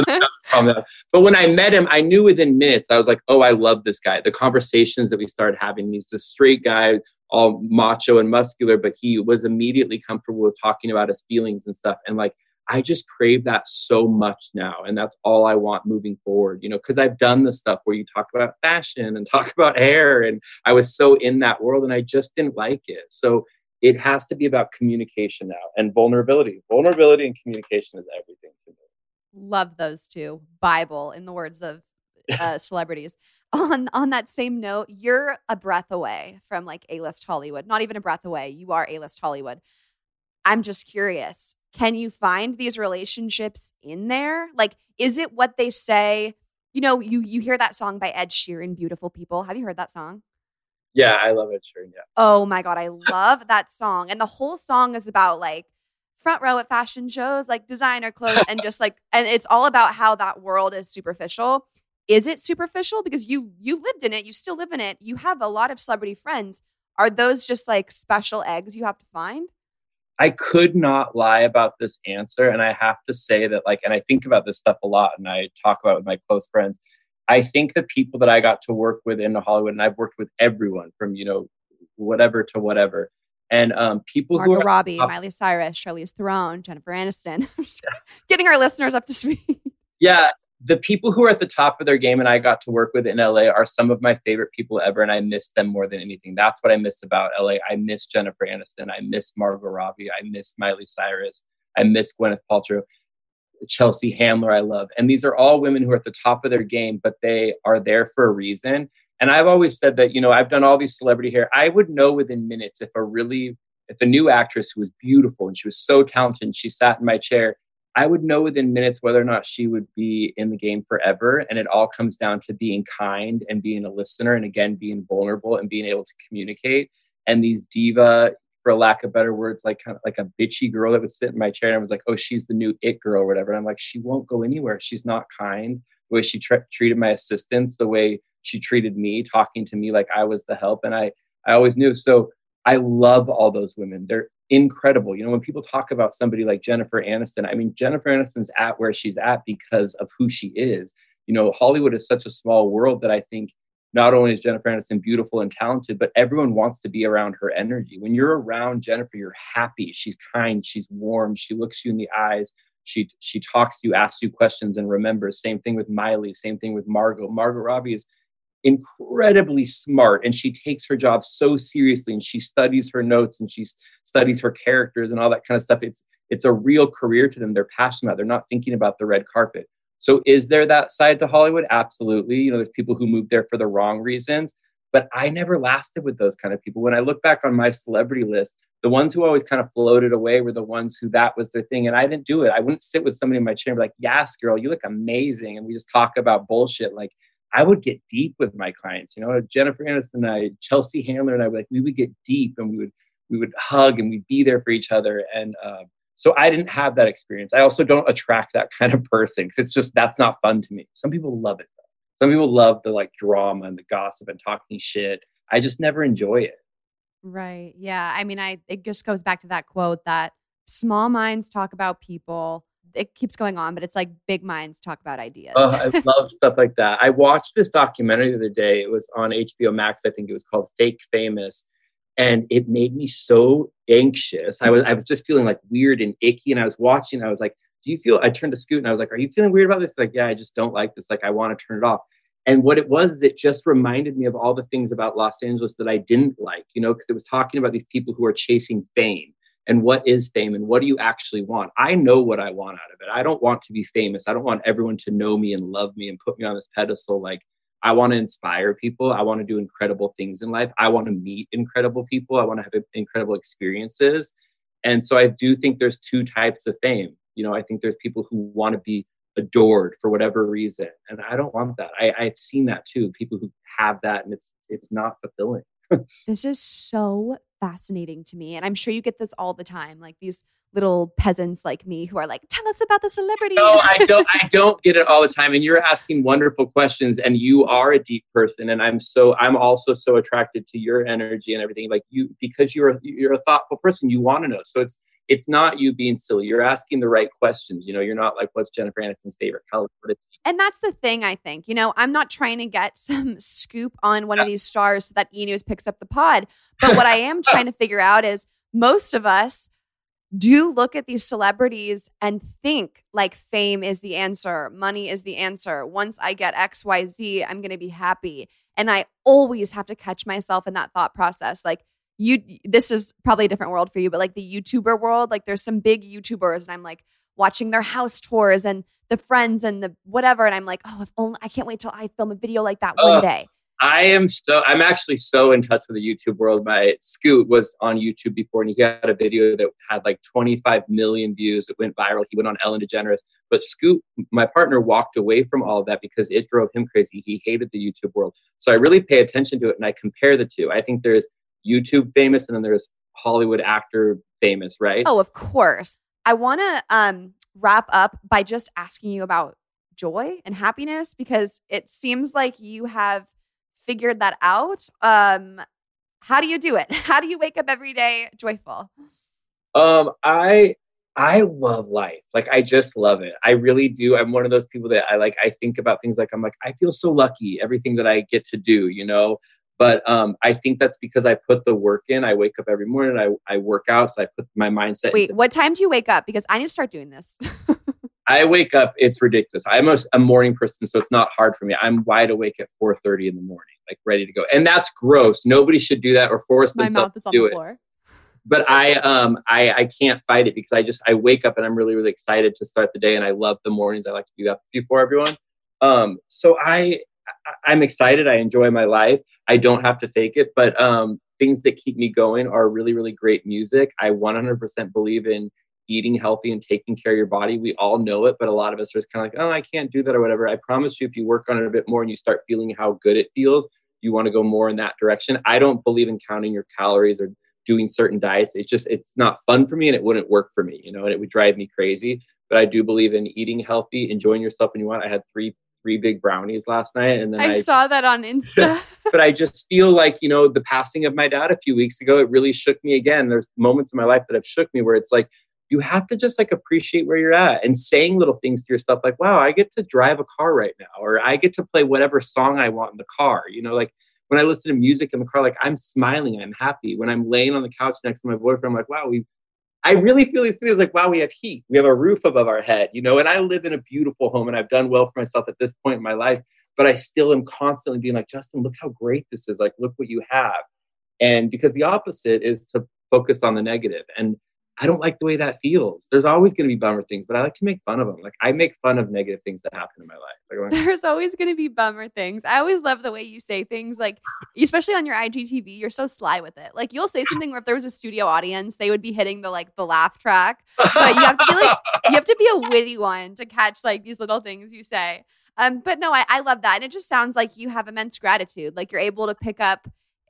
have. But when I met him, I knew within minutes, I was like, oh, I love this guy. The conversations that we started having, he's this straight guy, all macho and muscular, but he was immediately comfortable with talking about his feelings and stuff. And like, I just crave that so much now. And that's all I want moving forward, because I've done the stuff where you talk about fashion and talk about hair. And I was so in that world and I just didn't like it. So it has to be about communication now and vulnerability. Vulnerability and communication is everything to me. Love those two. Bible, in the words of celebrities. On that same note, you're a breath away from like A-list Hollywood. Not even a breath away. You are A-list Hollywood. I'm just curious. Can you find these relationships in there? Like, is it what they say? You hear that song by Ed Sheeran, Beautiful People. Have you heard that song? Yeah, I love Ed Sheeran, yeah. Oh my God, I love that song. And the whole song is about like front row at fashion shows, like designer clothes, and just like, and it's all about how that world is superficial. Is it superficial? Because you lived in it, you still live in it. You have a lot of celebrity friends. Are those just like special eggs you have to find? I could not lie about this answer. And I have to say that and I think about this stuff a lot and I talk about it with my close friends. I think the people that I got to work with in Hollywood, and I've worked with everyone from, whatever to whatever. And people Margot who are Robbie, Miley Cyrus, Charlize Theron, Jennifer Aniston. I'm just getting our listeners up to speed. Yeah. The people who are at the top of their game and I got to work with in LA are some of my favorite people ever. And I miss them more than anything. That's what I miss about LA. I miss Jennifer Aniston. I miss Margot Robbie. I miss Miley Cyrus. I miss Gwyneth Paltrow, Chelsea Handler. I love. And these are all women who are at the top of their game, but they are there for a reason. And I've always said that, I've done all these celebrity hair. I would know within minutes if a really if a new actress who was beautiful and she was so talented and she sat in my chair, I would know within minutes whether or not she would be in the game forever. And it all comes down to being kind and being a listener, and again, being vulnerable and being able to communicate. And these diva, for lack of better words, like kind of like a bitchy girl that would sit in my chair, and I was like, oh, she's the new it girl or whatever. And I'm like, she won't go anywhere. She's not kind. The way she treated my assistants, the way she treated me, talking to me like I was the help. And I always knew. So I love all those women. They're incredible. You know, when people talk about somebody like Jennifer Aniston, I mean, Jennifer Aniston's at where she's at because of who she is. You know, Hollywood is such a small world that I think not only is Jennifer Aniston beautiful and talented, but everyone wants to be around her energy. When you're around Jennifer, you're happy. She's kind. She's warm. She looks you in the eyes. She talks to you, asks you questions, and remembers. Same thing with Miley. Same thing with Margot. Margot Robbie is incredibly smart, and she takes her job so seriously, and she studies her notes, and she studies her characters and all that kind of stuff. It's a real career to them. They're passionate about it. They're not thinking about the red carpet. So is there that side to Hollywood? Absolutely. You know, there's people who moved there for the wrong reasons, but I never lasted with those kind of people. When I look back on my celebrity list, the ones who always kind of floated away were the ones who that was their thing. And I didn't do it. I wouldn't sit with somebody in my chair and be like, yes, girl, you look amazing. And we just talk about bullshit. Like, I would get deep with my clients, you know, Jennifer Aniston, Chelsea Handler, and we would get deep, and we would hug, and we'd be there for each other. And so I didn't have that experience. I also don't attract that kind of person, because it's just, that's not fun to me. Some people love it though. Some people love the like drama and the gossip and talking shit. I just never enjoy it. Right. Yeah. I mean, it just goes back to that quote that small minds talk about people. It keeps going on, but it's like big minds talk about ideas. I love stuff like that. I watched this documentary the other day. It was on HBO Max. I think it was called Fake Famous. And it made me so anxious. I was just feeling like weird and icky. And I was watching, I was like, I turned to Scoot and I was like, are you feeling weird about this? Like, yeah, I just don't like this. Like, I want to turn it off. And what it was is it just reminded me of all the things about Los Angeles that I didn't like, you know, because it was talking about these people who are chasing fame. And what is fame, and what do you actually want? I know what I want out of it. I don't want to be famous. I don't want everyone to know me and love me and put me on this pedestal. Like, I want to inspire people. I want to do incredible things in life. I want to meet incredible people. I want to have incredible experiences. And so I do think there's two types of fame. You know, I think there's people who want to be adored for whatever reason. And I don't want that. I've seen that too. People who have that, and it's not fulfilling. This is so fascinating to me. And I'm sure you get this all the time. Like these little peasants like me who are like, tell us about the celebrities. No, I don't get it all the time. And you're asking wonderful questions, and you are a deep person. And I'm also so attracted to your energy and everything. Like because you're a thoughtful person, you want to know. So it's not you being silly. You're asking the right questions. You know, you're not like, what's Jennifer Aniston's favorite color? And that's the thing, I think. You know, I'm not trying to get some scoop on one of these stars so that E! News picks up the pod. But what I am trying to figure out is most of us do look at these celebrities and think like fame is the answer. Money is the answer. Once I get X, Y, Z, I'm going to be happy. And I always have to catch myself in that thought process. Like, this is probably a different world for you, but like the YouTuber world, like there's some big YouTubers and I'm like watching their house tours and the friends and the whatever. And I'm like, oh, if only I can't wait till I film a video like that one day. I'm actually so in touch with the YouTube world. My Scoot was on YouTube before, and he had a video that had like 25 million views. It went viral. He went on Ellen DeGeneres. But Scoot, my partner, walked away from all of that because it drove him crazy. He hated the YouTube world. So I really pay attention to it, and I compare the two. I think there's YouTube famous, and then there's Hollywood actor famous, right? Oh, of course. I want to wrap up by just asking you about joy and happiness, because it seems like you have figured that out. How do you do it? How do you wake up every day joyful? I love life. Like, I just love it. I really do. I'm one of those people that I think about things like, I'm like, I feel so lucky, everything that I get to do, you know? But I think that's because I put the work in. I wake up every morning, I work out. So I put my mindset. Wait, what time do you wake up? Because I need to start doing this. I wake up, it's ridiculous. I'm a morning person, so it's not hard for me. I'm wide awake at 4:30 in the morning, like ready to go. And that's gross. Nobody should do that or force themselves to do it. Floor. But I can't fight it, because I wake up and I'm really, really excited to start the day, and I love the mornings. I like to do that before everyone. So I'm excited. I enjoy my life. I don't have to fake it. But things that keep me going are really, really great music. I 100% believe in eating healthy and taking care of your body. We all know it, but a lot of us are just kind of like, oh, I can't do that or whatever. I promise you, if you work on it a bit more and you start feeling how good it feels, you want to go more in that direction. I don't believe in counting your calories or doing certain diets. It's not fun for me, and it wouldn't work for me, and it would drive me crazy. But I do believe in eating healthy, enjoying yourself when you want. I had three big brownies last night, and then I saw that on Insta. But I just feel like, the passing of my dad a few weeks ago, it really shook me again. There's moments in my life that have shook me where it's like, you have to just like appreciate where you're at and saying little things to yourself like, wow, I get to drive a car right now, or I get to play whatever song I want in the car. Like when I listen to music in the car, like I'm smiling, I'm happy. When I'm laying on the couch next to my boyfriend, I'm like, wow, I really feel these feelings like, wow, we have heat. We have a roof above our head, and I live in a beautiful home and I've done well for myself at this point in my life, but I still am constantly being like, Justin, look how great this is. Like, look what you have. And because the opposite is to focus on the negative. And I don't like the way that feels. There's always going to be bummer things, but I like to make fun of them. Like I make fun of negative things that happen in my life. There's always going to be bummer things. I always love the way you say things, like especially on your IGTV, you're so sly with it. Like you'll say something where if there was a studio audience, they would be hitting the laugh track, but you have to be a witty one to catch like these little things you say. But no, I love that. And it just sounds like you have immense gratitude. Like you're able to pick up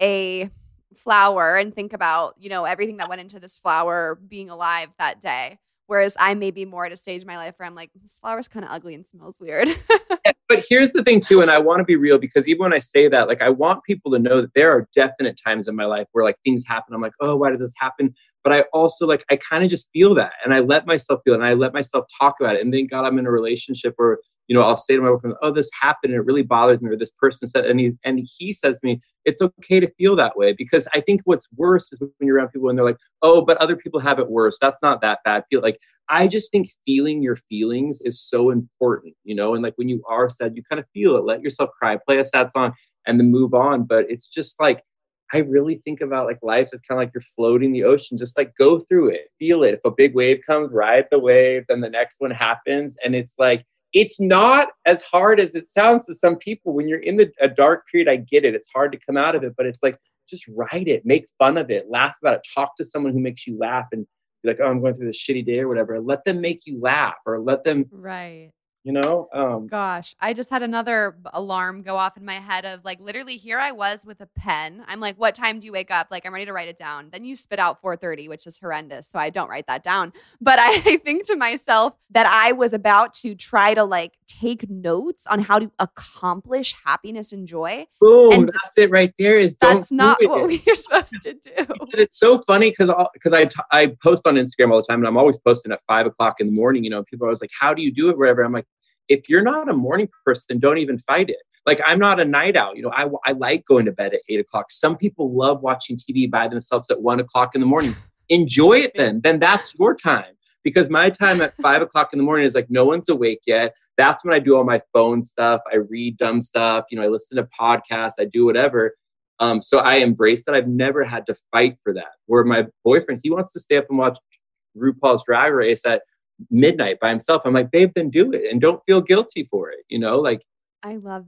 a flower and think about, everything that went into this flower being alive that day. Whereas I may be more at a stage in my life where I'm like, this flower's kind of ugly and smells weird. But here's the thing too, and I want to be real, because even when I say that, like I want people to know that there are definite times in my life where like things happen. I'm like, oh, why did this happen? But I also like, I kind of just feel that, and I let myself feel it, and I let myself talk about it. And thank God I'm in a relationship where, I'll say to my boyfriend, oh, this happened and it really bothers me, or this person said, and he says to me, it's okay to feel that way, because I think what's worse is when you're around people and they're like, oh, but other people have it worse. That's not that bad. I just think feeling your feelings is so important, and like when you are sad, you kind of feel it, let yourself cry, play a sad song and then move on. But it's just like, I really think about like life is kind of like you're floating the ocean, just like go through it, feel it. If a big wave comes, ride the wave, then the next one happens. And it's like, it's not as hard as it sounds to some people. When you're in a dark period, I get it. It's hard to come out of it, but it's like, just ride it, make fun of it, laugh about it, talk to someone who makes you laugh and be like, oh, I'm going through this shitty day or whatever. Let them make you laugh, or let them, right. Gosh, I just had another alarm go off in my head of like, literally here I was with a pen. I'm like, what time do you wake up? Like, I'm ready to write it down. Then you spit out 4:30, which is horrendous. So I don't write that down. But I think to myself that I was about to try to like take notes on how to accomplish happiness and joy. Boom, and that's it right there. That's not what we're supposed to do. It's so funny because I post on Instagram all the time, and I'm always posting at 5:00 in the morning. People are always like, how do you do it? Wherever. I'm like, if you're not a morning person, don't even fight it. Like, I'm not a night owl. I like going to bed at 8:00. Some people love watching TV by themselves at 1:00 in the morning. Enjoy it then. Then that's your time. Because my time at 5:00 in the morning is like, no one's awake yet. That's when I do all my phone stuff. I read dumb stuff. I listen to podcasts. I do whatever. So I embrace that. I've never had to fight for that. Where my boyfriend, he wants to stay up and watch RuPaul's Drag Race at midnight by himself. I'm like, babe, then do it and don't feel guilty for it. I love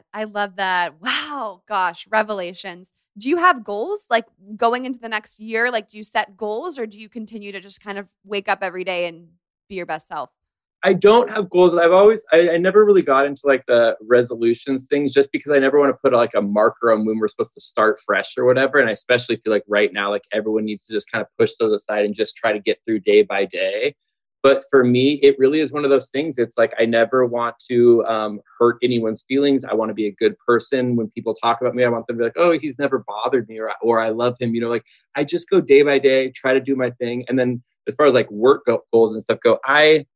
that. Wow. Gosh, revelations. Do you have goals like going into the next year? Like, do you set goals, or do you continue to just kind of wake up every day and be your best self? I don't have goals. I never really got into like the resolutions things, just because I never want to put like a marker on when we're supposed to start fresh or whatever. And I especially feel like right now, like everyone needs to just kind of push those aside and just try to get through day by day. But for me, it really is one of those things. It's like, I never want to hurt anyone's feelings. I want to be a good person. When people talk about me, I want them to be like, oh, he's never bothered me, or I love him. Like, I just go day by day, try to do my thing. And then as far as like work goals and stuff go, I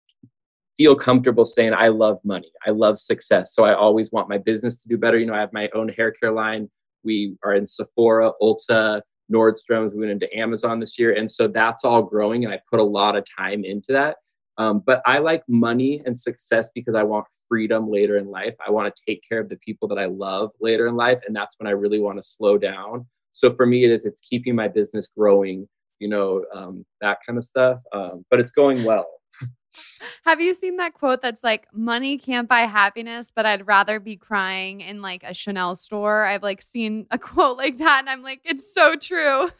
feel comfortable saying I love money. I love success. So I always want my business to do better. I have my own hair care line. We are in Sephora, Ulta, Nordstrom's. We went into Amazon this year. And so that's all growing, and I put a lot of time into that. But I like money and success because I want freedom later in life. I want to take care of the people that I love later in life. And that's when I really want to slow down. So for me, it's keeping my business growing, that kind of stuff. But it's going well. Have you seen that quote that's like, money can't buy happiness, but I'd rather be crying in like a Chanel store? I've like seen a quote like that and I'm like, it's so true.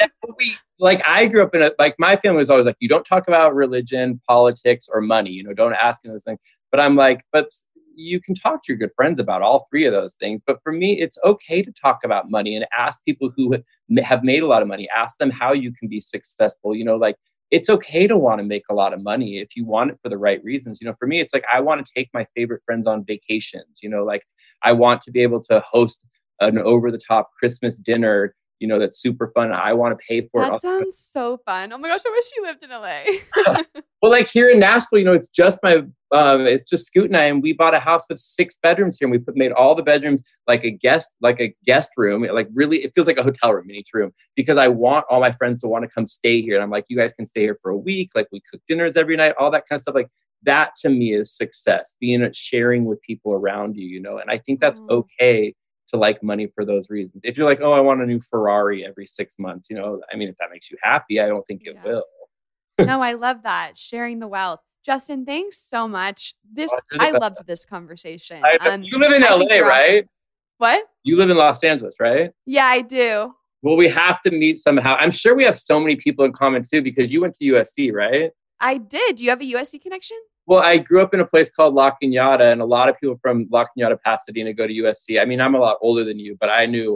I grew up in my family was always like, you don't talk about religion, politics, or money, don't ask those things. But I'm like, but you can talk to your good friends about all three of those things. But for me, it's okay to talk about money and ask people who have made a lot of money, ask them how you can be successful. It's okay to want to make a lot of money if you want it for the right reasons. For me, it's like, I want to take my favorite friends on vacations, I want to be able to host an over the top Christmas dinner, that's super fun. I want to pay for it. That sounds so fun. Oh my gosh, I wish you lived in LA. Well, like here in Nashville, it's just it's just Scoot and I, and we bought a house with 6 bedrooms here, and we made all the bedrooms like a guest room. Like really, it feels like a hotel room in each room, because I want all my friends to want to come stay here. And I'm like, you guys can stay here for a week. Like we cook dinners every night, all that kind of stuff. Like that to me is success, sharing with people around you, And I think that's okay to like money for those reasons. If you're like, oh, I want a new Ferrari every 6 months, if that makes you happy, I don't think it will. No, I love that. Sharing the wealth. Justin, thanks so much. I loved this conversation. You live in LA, right? What? You live in Los Angeles, right? Yeah, I do. Well, we have to meet somehow. I'm sure we have so many people in common too, because you went to USC, right? I did. Do you have a USC connection? Well, I grew up in a place called La Cañada, and a lot of people from La Cañada, Pasadena go to USC. I mean, I'm a lot older than you, but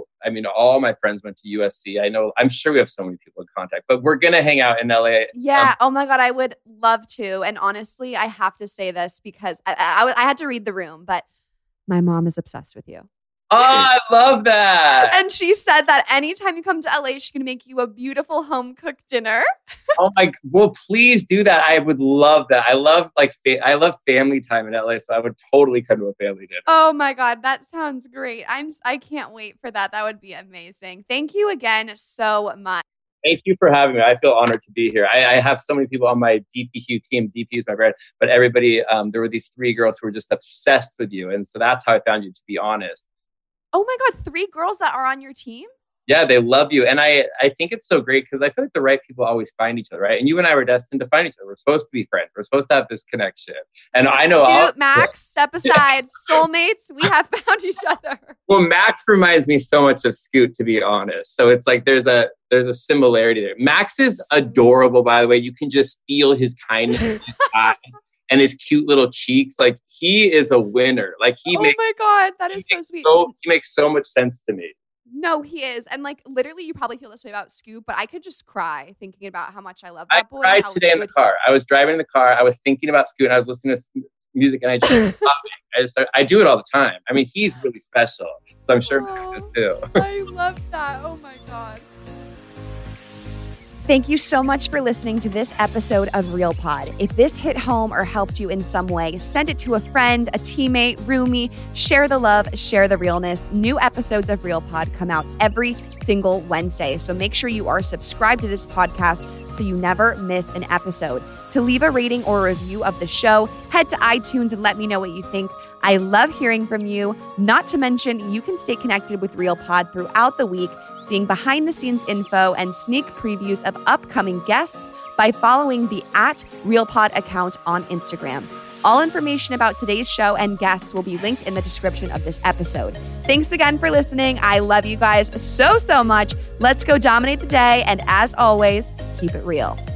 all my friends went to USC. I'm sure we have so many people in contact, but we're going to hang out in LA. Yeah. Oh my God. I would love to. And honestly, I have to say this because I had to read the room, but my mom is obsessed with you. Oh, I love that. And she said that anytime you come to LA, she's going to make you a beautiful home cooked dinner. Oh my, well, please do that. I would love that. I love I love family time in LA, so I would totally come to a family dinner. Oh my God, that sounds great. I can't wait for that. That would be amazing. Thank you again so much. Thank you for having me. I feel honored to be here. I have so many people on my DPQ team. DP is my brand, but everybody, there were these 3 girls who were just obsessed with you. And so that's how I found you, to be honest. Oh my God, 3 girls that are on your team? Yeah, they love you. And I think it's so great because I feel like the right people always find each other, right? And you and I were destined to find each other. We're supposed to be friends. We're supposed to have this connection. And I know Scoot, Max, step aside. Soulmates, we have found each other. Well, Max reminds me so much of Scoot, to be honest. So it's like there's a similarity there. Max is adorable, by the way. You can just feel his kindness in his eyes and his cute little cheeks. Like he is a winner. Like my God, that is so sweet. He makes so much sense to me. No, he is. And like literally you probably feel this way about Scoot, but I could just cry thinking about how much I love that boy. I cried today in the car. I was driving in the car. I was thinking about Scoot and I was listening to music and I do it all the time. I mean, he's really special. So I'm sure Max is too. I love that. Oh my God. Thank you so much for listening to this episode of Real Pod. If this hit home or helped you in some way, send it to a friend, a teammate, roomie. Share the love, share the realness. New episodes of Real Pod come out every single Wednesday. So make sure you are subscribed to this podcast so you never miss an episode. To leave a rating or a review of the show, head to iTunes and let me know what you think. I love hearing from you. Not to mention, you can stay connected with Real Pod throughout the week, seeing behind-the-scenes info and sneak previews of upcoming guests by following the @RealPod account on Instagram. All information about today's show and guests will be linked in the description of this episode. Thanks again for listening. I love you guys so much. Let's go dominate the day. And as always, keep it real.